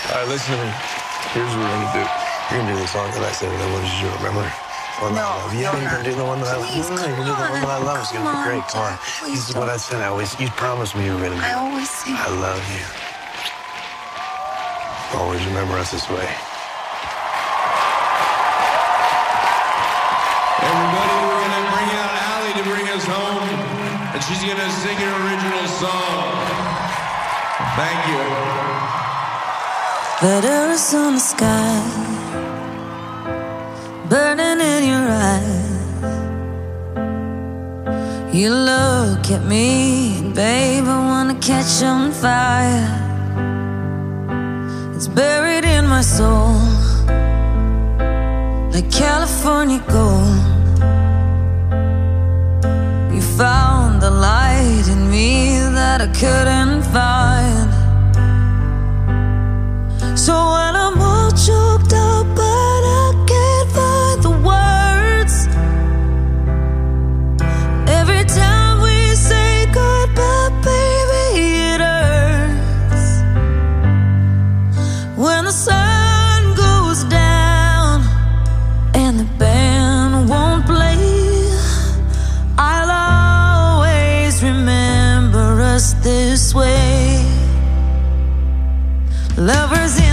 All right, listen to me. Here's what we're gonna do. You're gonna do the song that I said that I wanted you to remember. One that I love. Yeah, you're gonna do the one that I love. Please, You're gonna do the one that I love. It's gonna be great. Come on. Please This is what I said. You promised me you were gonna do. I always sing. I love you. Always remember us this way. Everybody, we're gonna bring out Allie to bring us home, and she's gonna sing an original song. Thank you. Letters on the sky, burning in your eyes. You look at me, babe, I wanna catch on fire. It's buried in my soul, like California gold. You found the light in me that I couldn't find. So when I'm all choked up, but I can't find the words. Every time we say goodbye, baby, it hurts. When the sun goes down and the band won't play, I'll always remember us this way. Lovers in